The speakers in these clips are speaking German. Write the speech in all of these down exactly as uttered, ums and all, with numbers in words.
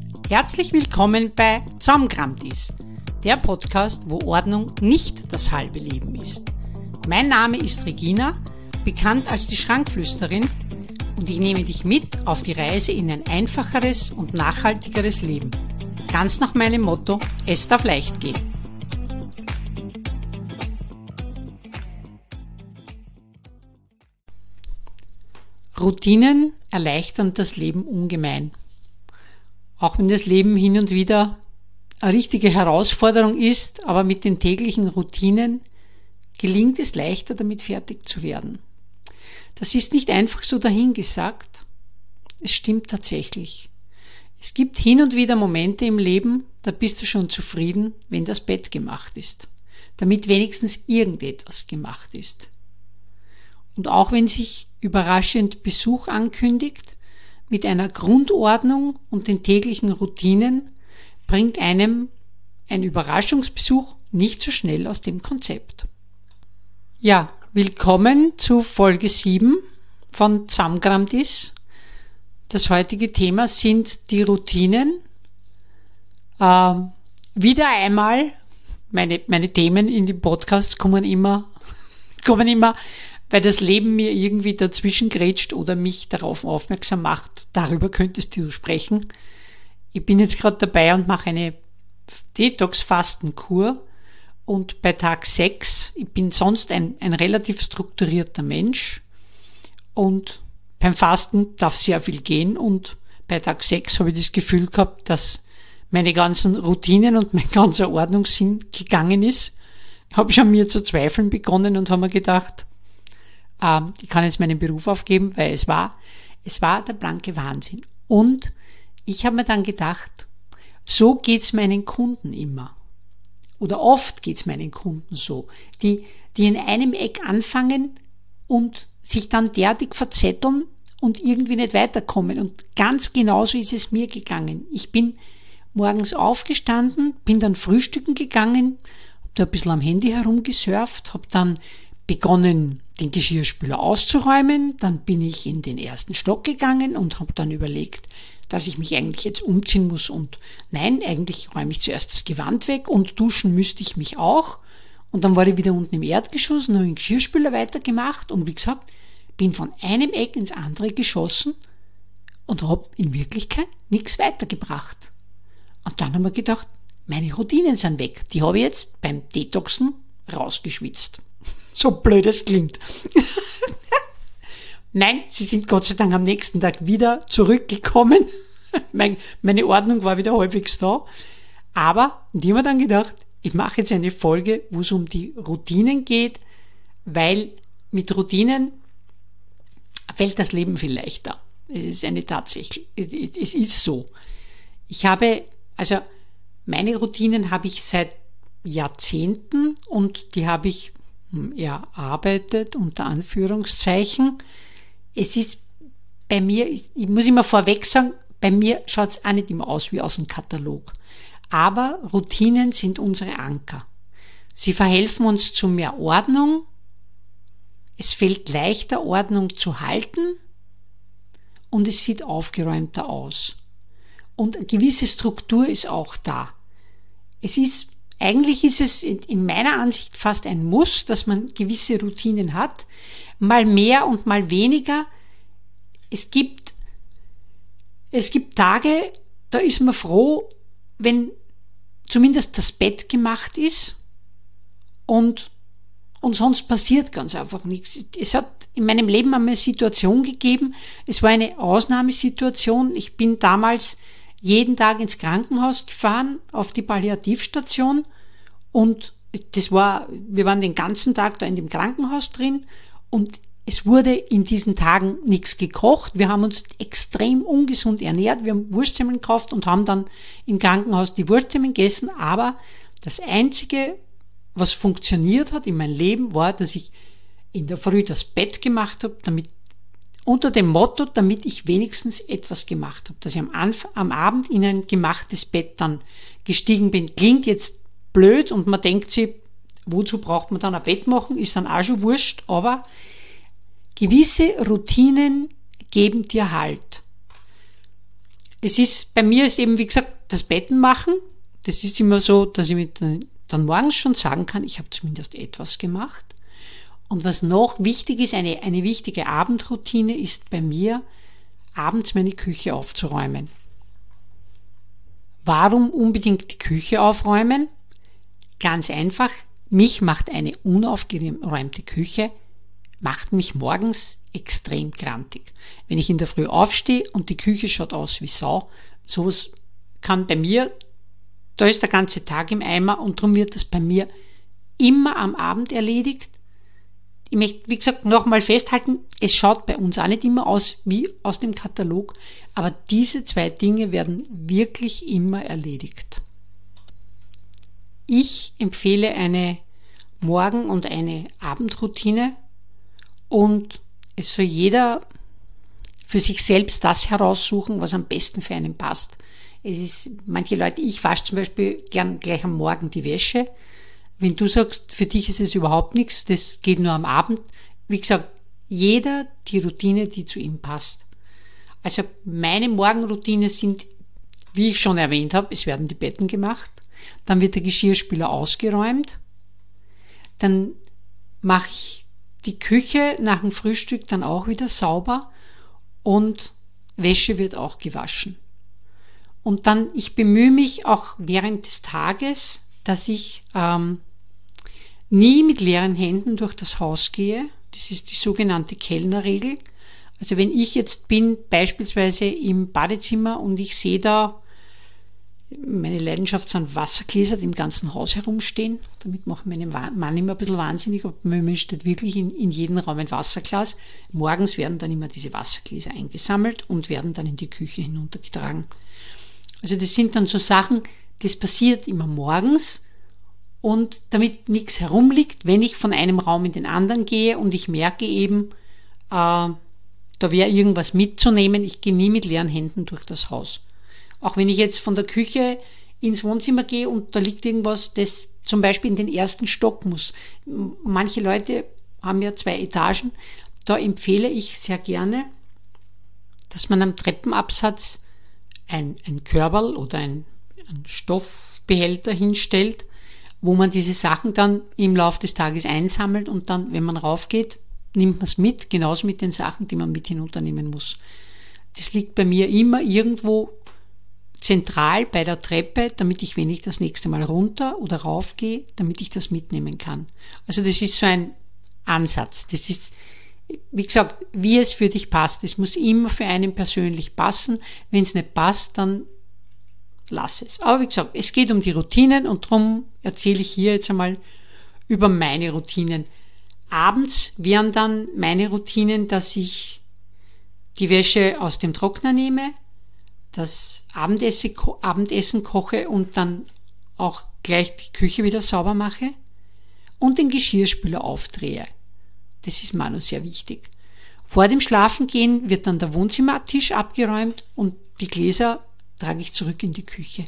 Herzlich willkommen bei Zusammengerammt ist, der Podcast, wo Ordnung nicht das halbe Leben ist. Mein Name ist Regina, bekannt als die Schrankflüsterin, und ich nehme dich mit auf die Reise in ein einfacheres und nachhaltigeres Leben. Ganz nach meinem Motto, es darf leicht gehen. Routinen erleichtern das Leben ungemein. Auch wenn das Leben hin und wieder eine richtige Herausforderung ist, aber mit den täglichen Routinen gelingt es leichter, damit fertig zu werden. Das ist nicht einfach so dahingesagt, es stimmt tatsächlich. Es gibt hin und wieder Momente im Leben, da bist du schon zufrieden, wenn das Bett gemacht ist, damit wenigstens irgendetwas gemacht ist. Und auch wenn sich überraschend Besuch ankündigt, mit einer Grundordnung und den täglichen Routinen bringt einem ein Überraschungsbesuch nicht so schnell aus dem Konzept. Ja, willkommen zu Folge sieben von Zusammengerammt ist. Das heutige Thema sind die Routinen. Ähm, wieder einmal, meine, meine Themen in den Podcasts kommen immer, kommen immer, weil das Leben mir irgendwie dazwischen grätscht oder mich darauf aufmerksam macht. Darüber könntest du sprechen. Ich bin jetzt gerade dabei und mache eine Detox-Fastenkur. Und bei Tag sechs, ich bin sonst ein, ein relativ strukturierter Mensch. Und beim Fasten darf sehr viel gehen. Und bei Tag sechs habe ich das Gefühl gehabt, dass meine ganzen Routinen und mein ganzer Ordnungssinn gegangen ist. Ich habe schon mir zu zweifeln begonnen und habe mir gedacht, ich kann jetzt meinen Beruf aufgeben, weil es war, es war der blanke Wahnsinn. Und ich habe mir dann gedacht, so geht's meinen Kunden immer. Oder oft geht's meinen Kunden so, die, die in einem Eck anfangen und sich dann derartig verzetteln und irgendwie nicht weiterkommen. Und ganz genauso ist es mir gegangen. Ich bin morgens aufgestanden, bin dann frühstücken gegangen, habe da ein bisschen am Handy herumgesurft, habe dann begonnen, den Geschirrspüler auszuräumen, dann bin ich in den ersten Stock gegangen und habe dann überlegt, dass ich mich eigentlich jetzt umziehen muss und nein, eigentlich räume ich zuerst das Gewand weg und duschen müsste ich mich auch und dann war ich wieder unten im Erdgeschoss und habe den Geschirrspüler weitergemacht und wie gesagt, bin von einem Eck ins andere geschossen und habe in Wirklichkeit nichts weitergebracht. Und dann haben wir gedacht, meine Routinen sind weg, die habe ich jetzt beim Detoxen rausgeschwitzt. So blöd es klingt. Nein, sie sind Gott sei Dank am nächsten Tag wieder zurückgekommen. Meine Ordnung war wieder halbwegs da. Aber ich habe mir dann gedacht, ich mache jetzt eine Folge, wo es um die Routinen geht, weil mit Routinen fällt das Leben viel leichter. Es ist eine Tatsache. Es ist so. Ich habe, also meine Routinen habe ich seit Jahrzehnten und die habe ich erarbeitet, unter Anführungszeichen. Es ist bei mir, ich muss immer vorweg sagen, bei mir schaut es auch nicht immer aus wie aus dem Katalog. Aber Routinen sind unsere Anker. Sie verhelfen uns zu mehr Ordnung. Es fällt leichter, Ordnung zu halten und es sieht aufgeräumter aus. Und eine gewisse Struktur ist auch da. Es ist Eigentlich ist es in meiner Ansicht fast ein Muss, dass man gewisse Routinen hat, mal mehr und mal weniger. Es gibt, es gibt Tage, da ist man froh, wenn zumindest das Bett gemacht ist und, und sonst passiert ganz einfach nichts. Es hat in meinem Leben einmal eine Situation gegeben, es war eine Ausnahmesituation. Ich bin damals jeden Tag ins Krankenhaus gefahren, auf die Palliativstation und das war, wir waren den ganzen Tag da in dem Krankenhaus drin und es wurde in diesen Tagen nichts gekocht. Wir haben uns extrem ungesund ernährt, wir haben Wurstsemmeln gekauft und haben dann im Krankenhaus die Wurstsemmeln gegessen, aber das Einzige, was funktioniert hat in meinem Leben, war, dass ich in der Früh das Bett gemacht habe, damit unter dem Motto, damit ich wenigstens etwas gemacht habe, dass ich am, Anfang, am Abend in ein gemachtes Bett dann gestiegen bin. Klingt jetzt blöd und man denkt sich, wozu braucht man dann ein Bett machen, ist dann auch schon wurscht, aber gewisse Routinen geben dir Halt. Es ist, bei mir ist eben, wie gesagt, das Betten machen. Das ist immer so, dass ich mir dann morgens schon sagen kann, ich habe zumindest etwas gemacht. Und was noch wichtig ist, eine, eine wichtige Abendroutine ist bei mir, abends meine Küche aufzuräumen. Warum unbedingt die Küche aufräumen? Ganz einfach, mich macht eine unaufgeräumte Küche, macht mich morgens extrem grantig. Wenn ich in der Früh aufstehe und die Küche schaut aus wie Sau, sowas kann bei mir, da ist der ganze Tag im Eimer und darum wird das bei mir immer am Abend erledigt. Ich möchte, wie gesagt, nochmal festhalten, es schaut bei uns auch nicht immer aus wie aus dem Katalog, aber diese zwei Dinge werden wirklich immer erledigt. Ich empfehle eine Morgen- und eine Abendroutine und es soll jeder für sich selbst das heraussuchen, was am besten für einen passt. Es ist, manche Leute, ich wasche zum Beispiel gern gleich am Morgen die Wäsche. Wenn du sagst, für dich ist es überhaupt nichts, das geht nur am Abend. Wie gesagt, jeder die Routine, die zu ihm passt. Also meine Morgenroutine sind, wie ich schon erwähnt habe, es werden die Betten gemacht, dann wird der Geschirrspüler ausgeräumt, dann mache ich die Küche nach dem Frühstück dann auch wieder sauber und Wäsche wird auch gewaschen. Und dann, ich bemühe mich auch während des Tages, dass ich ähm, nie mit leeren Händen durch das Haus gehe. Das ist die sogenannte Kellnerregel. Also wenn ich jetzt bin, beispielsweise im Badezimmer und ich sehe da, meine Leidenschaft sind Wassergläser, die im ganzen Haus herumstehen. Damit macht meinen Mann immer ein bisschen wahnsinnig, aber man steht wirklich in, in jedem Raum ein Wasserglas. Morgens werden dann immer diese Wassergläser eingesammelt und werden dann in die Küche hinuntergetragen. Also das sind dann so Sachen, das passiert immer morgens und damit nichts herumliegt, wenn ich von einem Raum in den anderen gehe und ich merke eben, äh, da wäre irgendwas mitzunehmen, ich gehe nie mit leeren Händen durch das Haus. Auch wenn ich jetzt von der Küche ins Wohnzimmer gehe und da liegt irgendwas, das zum Beispiel in den ersten Stock muss. Manche Leute haben ja zwei Etagen, da empfehle ich sehr gerne, dass man am Treppenabsatz ein, ein Körberl oder ein, ein Stoffbehälter hinstellt, wo man diese Sachen dann im Laufe des Tages einsammelt und dann, wenn man raufgeht, nimmt man es mit, genauso mit den Sachen, die man mit hinunternehmen muss. Das liegt bei mir immer irgendwo zentral bei der Treppe, damit ich, wenn ich das nächste Mal runter oder rauf gehe, damit ich das mitnehmen kann. Also das ist so ein Ansatz. Das ist, wie gesagt, wie es für dich passt. Es muss immer für einen persönlich passen. Wenn es nicht passt, dann lass es. Aber wie gesagt, es geht um die Routinen und darum erzähle ich hier jetzt einmal über meine Routinen. Abends wären dann meine Routinen, dass ich die Wäsche aus dem Trockner nehme, das Abendessen, Abendessen koche und dann auch gleich die Küche wieder sauber mache und den Geschirrspüler aufdrehe. Das ist mir noch sehr wichtig. Vor dem Schlafengehen wird dann der Wohnzimmertisch abgeräumt und die Gläser trage ich zurück in die Küche.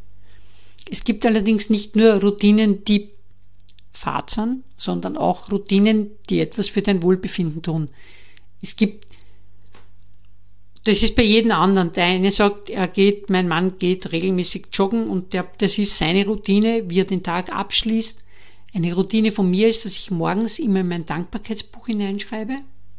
Es gibt allerdings nicht nur Routinen, die Fahrt sind, sondern auch Routinen, die etwas für dein Wohlbefinden tun. Es gibt Das ist bei jedem anderen. Der eine sagt, er geht, mein Mann geht regelmäßig joggen und der, das ist seine Routine, wie er den Tag abschließt. Eine Routine von mir ist, dass ich morgens immer in mein Dankbarkeitsbuch hineinschreibe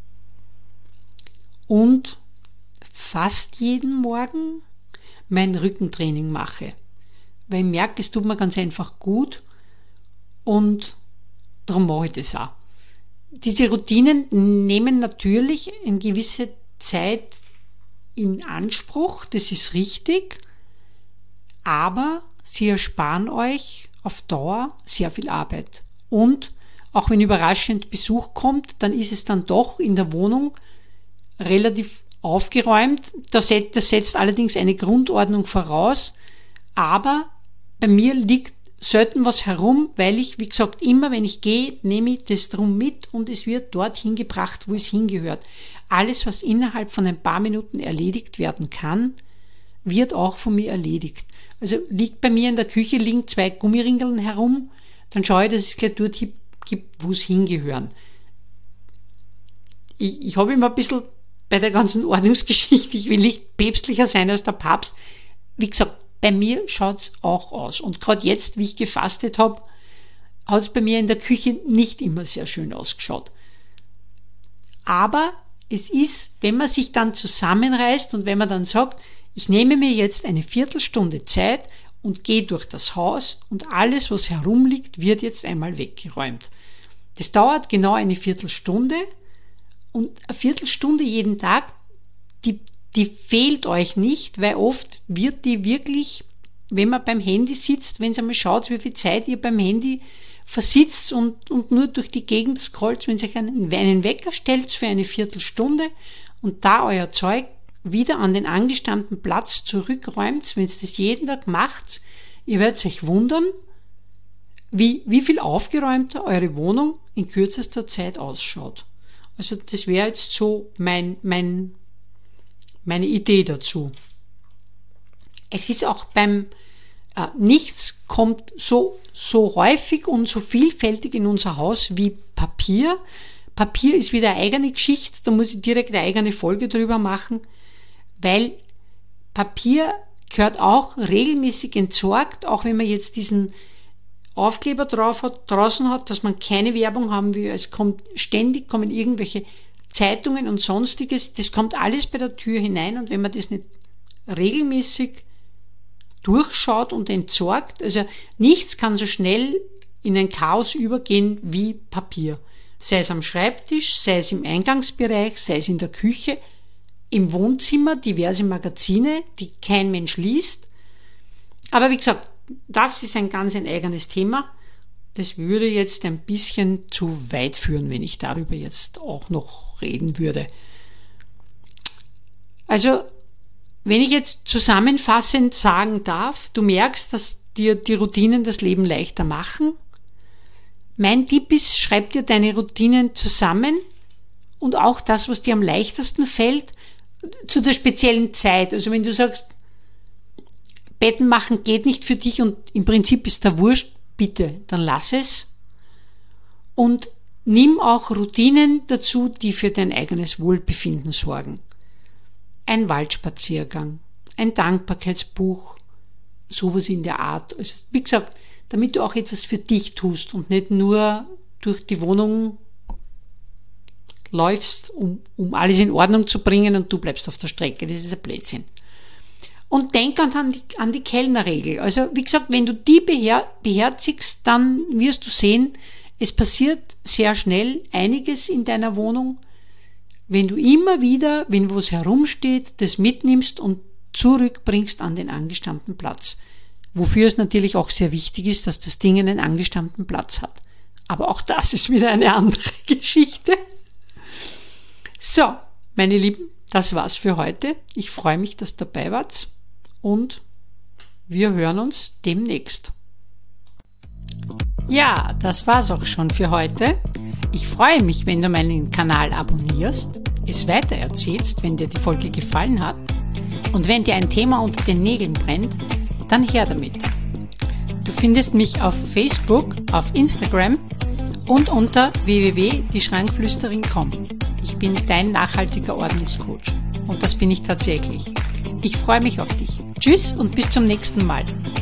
und fast jeden Morgen mein Rückentraining mache. Weil ich merke, es tut mir ganz einfach gut und darum mache ich das auch. Diese Routinen nehmen natürlich eine gewisse Zeit in Anspruch, das ist richtig, aber sie ersparen euch auf Dauer sehr viel Arbeit. Und auch wenn überraschend Besuch kommt, dann ist es dann doch in der Wohnung relativ aufgeräumt. Das setzt, das setzt allerdings eine Grundordnung voraus, aber bei mir liegt selten was herum, weil ich, wie gesagt, immer wenn ich gehe, nehme ich das drum mit und es wird dorthin gebracht, wo es hingehört. Alles, was innerhalb von ein paar Minuten erledigt werden kann, wird auch von mir erledigt. Also liegt bei mir in der Küche, liegen zwei Gummiringeln herum, dann schaue ich, dass es gleich dort gibt, wo es hingehören. Ich, ich habe immer ein bisschen bei der ganzen Ordnungsgeschichte, ich will nicht päpstlicher sein als der Papst. Wie gesagt, bei mir schaut's auch aus. Und gerade jetzt, wie ich gefastet habe, hat es bei mir in der Küche nicht immer sehr schön ausgeschaut. Aber es ist, wenn man sich dann zusammenreißt und wenn man dann sagt, ich nehme mir jetzt eine Viertelstunde Zeit und gehe durch das Haus und alles, was herumliegt, wird jetzt einmal weggeräumt. Das dauert genau eine Viertelstunde und eine Viertelstunde jeden Tag, die, die fehlt euch nicht, weil oft wird die wirklich, wenn man beim Handy sitzt, wenn ihr mal schaut, wie viel Zeit ihr beim Handy versitzt und, und nur durch die Gegend scrollt, wenn ihr euch einen, einen Wecker stellt für eine Viertelstunde und da euer Zeug wieder an den angestammten Platz zurückräumt, wenn ihr das jeden Tag macht, ihr werdet euch wundern, wie, wie viel aufgeräumter eure Wohnung in kürzester Zeit ausschaut. Also das wäre jetzt so mein, mein, meine Idee dazu. Es ist auch beim äh, Nichts kommt so, so häufig und so vielfältig in unser Haus wie Papier. Papier ist wieder eine eigene Geschichte, da muss ich direkt eine eigene Folge drüber machen, weil Papier gehört auch regelmäßig entsorgt, auch wenn man jetzt diesen Aufkleber drauf hat, draußen hat, dass man keine Werbung haben will. Es kommt ständig, kommen irgendwelche Zeitungen und Sonstiges, das kommt alles bei der Tür hinein und wenn man das nicht regelmäßig durchschaut und entsorgt, also nichts kann so schnell in ein Chaos übergehen wie Papier. Sei es am Schreibtisch, sei es im Eingangsbereich, sei es in der Küche, im Wohnzimmer, diverse Magazine, die kein Mensch liest. Aber wie gesagt, das ist ein ganz ein eigenes Thema. Das würde jetzt ein bisschen zu weit führen, wenn ich darüber jetzt auch noch reden würde. Also, wenn ich jetzt zusammenfassend sagen darf, du merkst, dass dir die Routinen das Leben leichter machen. Mein Tipp ist, schreib dir deine Routinen zusammen und auch das, was dir am leichtesten fällt, zu der speziellen Zeit. Also wenn du sagst, Betten machen geht nicht für dich und im Prinzip ist der Wurscht, bitte, dann lass es. Und nimm auch Routinen dazu, die für dein eigenes Wohlbefinden sorgen. Ein Waldspaziergang, ein Dankbarkeitsbuch, sowas in der Art. Also, wie gesagt, damit du auch etwas für dich tust und nicht nur durch die Wohnung läufst, um, um alles in Ordnung zu bringen und du bleibst auf der Strecke. Das ist ein Blödsinn. Und denk an die, an die Kellnerregel. Also, wie gesagt, wenn du die beher, beherzigst, dann wirst du sehen, es passiert sehr schnell einiges in deiner Wohnung, wenn du immer wieder, wenn was herumsteht, das mitnimmst und zurückbringst an den angestammten Platz. Wofür es natürlich auch sehr wichtig ist, dass das Ding einen angestammten Platz hat. Aber auch das ist wieder eine andere Geschichte. So, meine Lieben, das war's für heute. Ich freue mich, dass ihr dabei wart und wir hören uns demnächst. Ja, das war's auch schon für heute. Ich freue mich, wenn du meinen Kanal abonnierst, es weitererzählst, wenn dir die Folge gefallen hat und wenn dir ein Thema unter den Nägeln brennt, dann her damit. Du findest mich auf Facebook, auf Instagram und unter w w w punkt die schrankflüsterin punkt com. Ich bin dein nachhaltiger Ordnungscoach und das bin ich tatsächlich. Ich freue mich auf dich. Tschüss und bis zum nächsten Mal.